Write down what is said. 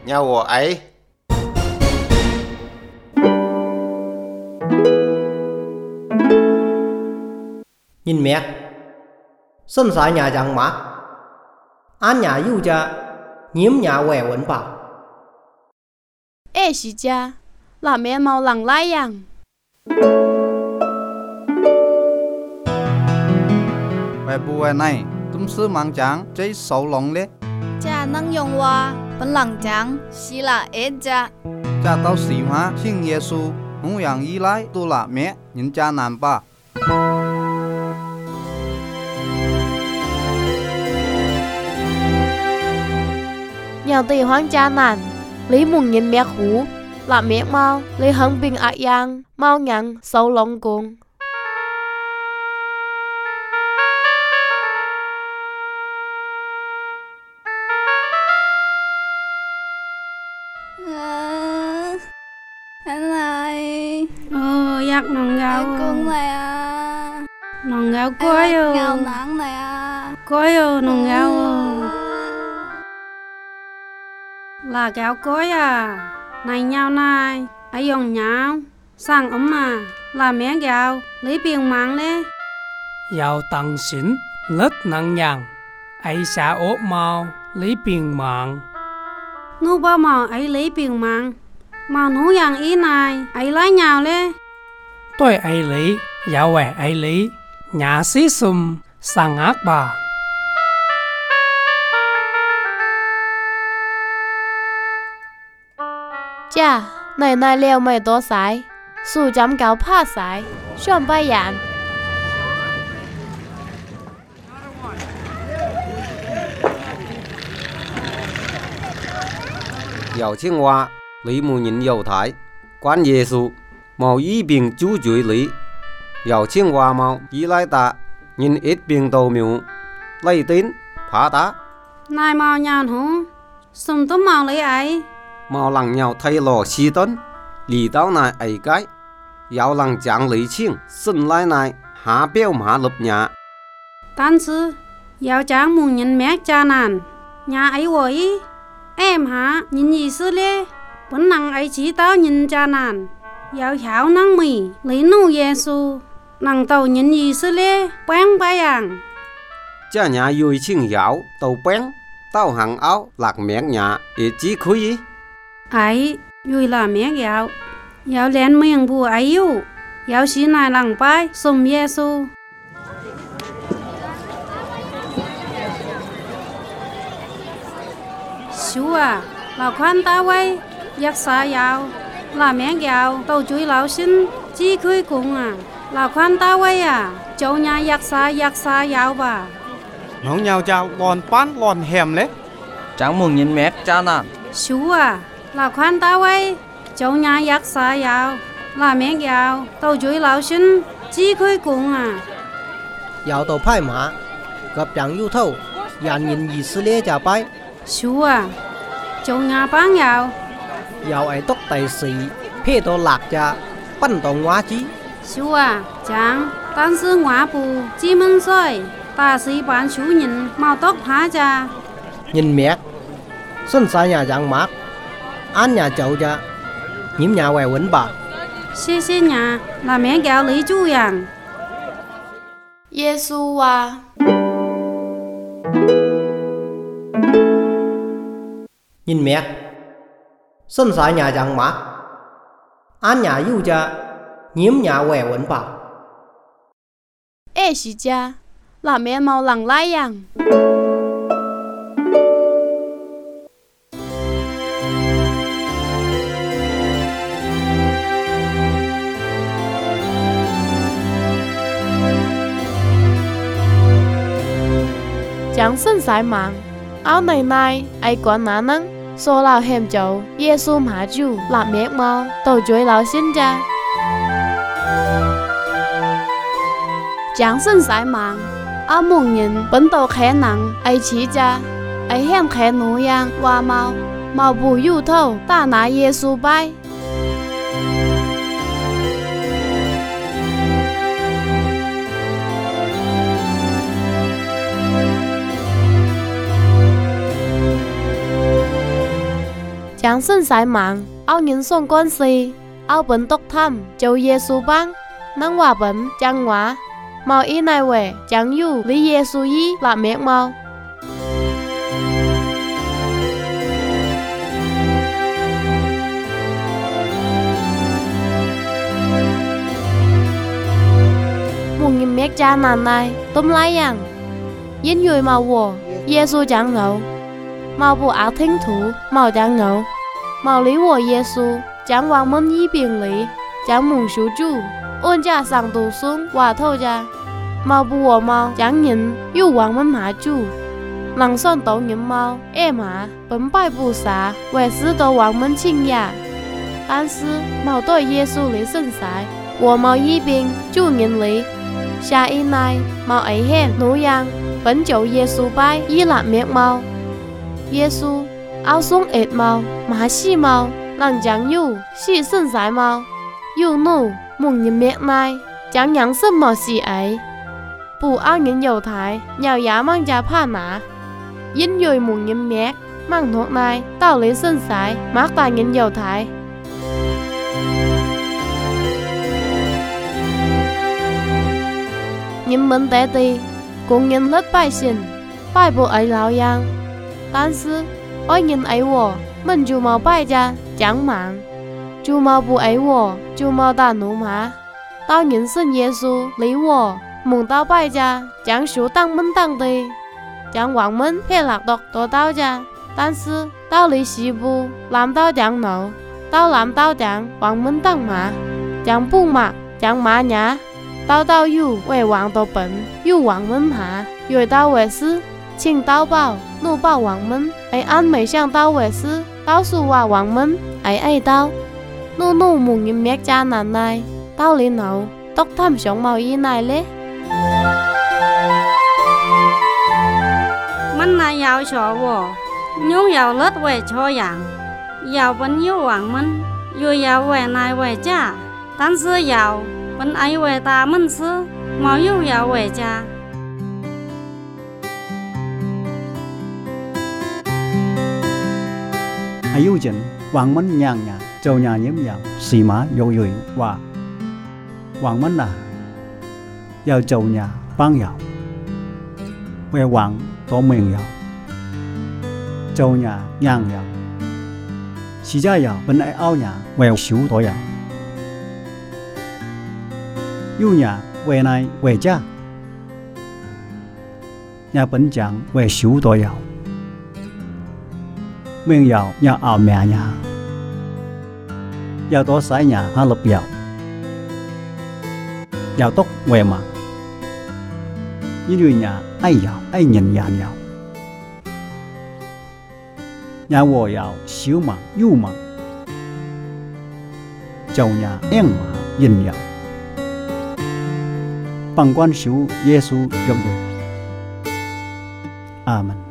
nhà của ấy. Nhìn mẹ, sân sải nhà chẳng mát, án nhà yêu cha, nhiễm nhà quẻ quẩn bảo. Ê xí cha, là mẹ mau lặng lại yang. Về bùa này, tùm sư mang chàng chơi sầu lòng lé. Cha năng dùng hoa, bấn lặng chàng, xí là ế cha. Cha tao xí hóa, xin Giê-xu, hùng yang y lại tu là mẹ, nhìn cha nàn ba. Nhà tì hoang cha nàn, lý mùng nhìn mẹ khú, là mẹ mau, lý hăng bình ạ yang, mau nhắn sâu lòng cùng. Anh lại. Giặc nòng gạo. Con này à. Nòng gạo coi ơ. Gạo nặng này à. Coi ơ nòng gạo là gạo coi à. Này nhau này, ai dùng nhau, sang ấm à, là mẹ gạo, lấy tiền mạng lê. Giàu tăng xín, rất nặng nhàng, ai xa ốp mau, lấy tiền mạng. Nú bao mò ấy lấy tiền mạng, mà nú yang ý này, ấy lấy nhau lê. Tôi ai lấy, giàu quẻ ai lấy, nhà sĩ xùm, sang ác bà. Cha, này leo mày tố sải, su chấm cáo phá sải, xôn bay yàn. Giàu chiếng hoa, lý mù nhìn dầu thái, quan Giê-xu, màu ý bình chú chuối lý. Giàu chiếng hoa màu ý lại ta, nhìn ít bình tàu miu, lấy tín, phá ta. Này màu nhàn hú, xùm tố màu lấy ấy. Màu lăng nhau thay lò xì tân, lì tao này ấy cái. Giàu lăng chẳng lý chiêng, sân lại này, hạ béo mà lập nhà. Tan sư, giàu chẳng mù nhìn mẹ cha nàn, nhà ấy quấy. Em hả, nhìn gì sư lê, vẫn năng ấy chỉ tao nhìn cha nàn. Giàu khảo năng mì, lấy nụ Giê-xu, năng tàu nhìn gì sư lê, bén bayàng. Cha nhà vui chiêng giàu, tàu bén, tao hàng áo, lạc mẹ nhà, ít chí khuy. Ấy, vui là mẹ gạo. Giàu lên miệng bù ấy yêu, giàu xí này lặng bay, xùm Giê-xu. Chú à, là khoan ta quay, giặc xa giàu, là mẹ gạo, tàu chuối lão sinh, chi khơi cùng à, là khoan ta quay à, châu nhà giặc xa giàu bà. Nó nhau cha lòn bán lòn hèm lé. Chẳng mừng nhìn mẹ cha nàn. Chú à, là khoan ta quay, châu nhà giặc xa giàu, là mẹ gạo, tàu chuối lão sinh, chi khơi cùng à. Giàu tàu phai mã, gặp chẳng yêu thâu, dàn nhìn gì sư lê chả bay. Chú à, châu nhà bán gạo. Giàu ấy tóc tài sĩ, phê tàu lạc cha, bắn tàu hóa chí. Chú à, chẳng, tan sư ngõ bù, chi mân xoay, ta sĩ bán chú nhìn, màu tóc phá cha. Nhìn mẹ, sân sải nhà chẳng mát, án nhà chậu cha, nhiễm nhà quẻ quẩn bảo. Xê nhà, là mẹ gạo lý chú yang. Giê-xu à. Nhìn mẹ, sân sải nhà chẳng mát, án nhà yêu cha, nhiễm nhà quẻ quẩn bảo. Ê xí cha, là mẹ mau lặng lại yang. Chẳng sân sải mạng, áo này, ai quản ná nâng, số lao hèm chậu, Giê-xu mà chú, là mẹ mau, tàu chuối lão xin cha. Chẳng sân sải mạng, áo mùng nhìn, bấn tàu khẽ nặng, ai chỉ cha, ai hèm khẽ nụ yang, hoa mau bù yu thâu, ta ná Giê-xu bay. chẳng sinh sải mạng ao nhìn sông con si ao bấn tốc thăm châu Giêsu bang năng hòa bấn chẳng hóa màu y này về chẳng yu lý Giêsu y là mẹ màu một nghìn mét cha nàn này tôm lái yang yên người màu vua Giêsu chẳng ngầu màu bộ áo thính thủ màu chẳng ngầu màu lý của Giêsu chẳng hoàng môn y biển lý chẳng mùng số chủ ôn cha sang tù xuống hòa thâu cha màu bùa màu chẳng nhìn yu hoàng môn hạ chủ lăng son tổ nhìn màu em hạ bấm bài bù xá về sư tổ hoàng môn chinh ya但是màu tôi Giêsu lý sinh sải của màu y biển chủ nhìn lý xa y này màu ấy hẹn nụ yang bấn chậu Giêsu bài y lạc miệng màu Giêsu áo xuống ệt màu mà xì màu lăng chẳng yu xì sinh sải màu yu nụ mùng nhìn miệng này chẳng nhắn sức màu xì ấy bù áo nhìn dầu thái nhào giá mang giá phá nã yên dồi mùng nhìn miệng mang thuộc này tao lý sinh sải mát tài nhìn dầu thái nhìn mình tế tì cũng nhìn lết bài xin bài bộ ấy lão yang但是ôi nhìn ấy wo mình chú màu bài ra chẳng mạng chú màu bộ ấy wo chú màu ta nụ mà tao nhìn xin Giêsu lý wo mùng tao bài ra chẳng số tăng mình tăng tì chẳng hoàng mình phê lạc đọc tổ tao ra 但是 tao lý sĩ bù làm tao chẳng nấu tao làm tao chẳng hoàng mình tăng mà chẳng bù mạc chẳng mà nhá tao tao yu về hoàng tổ bẩn yu hoàng mình hạ rồi tao về sư请刀报怒报王们爱安美向刀为师刀数话王们爱刀怒怒mùng nhìn mét cha nàn này tao lý nấu tóc thăm sống màu y này lé mình là giàu cho wo nhung giàu lết về cho yang giàu vẫn yêu hoàng mình rồi giàu về này về cha 但是giàu vẫn ai về ta mình sư màu yêu giàu về cha ai yêu dân hoàng mân nhàng nhà châu nhà nhiễm giàu xì má dội dội và hoàng mân là giàu châu nhà bang giàu về hoàng tổ mình giàu châu nhà nhàng giàu xì gia giàu bên ai ao nhà về xíu tổ giàu yêu nhà về này về cha nhà bên chẳng về xíu tổ giàu mình giàu nhà ở mẹ nhà giàu tổ sải nhà ha lập giàu tóc về mà như người nhà ai giàu ai nhìn nhà giàu nhà wo giàu xíu mà yêu mà giàu nhà em mà nhìn giàu bằng quan xíu Giêsu giống vậy. Amen.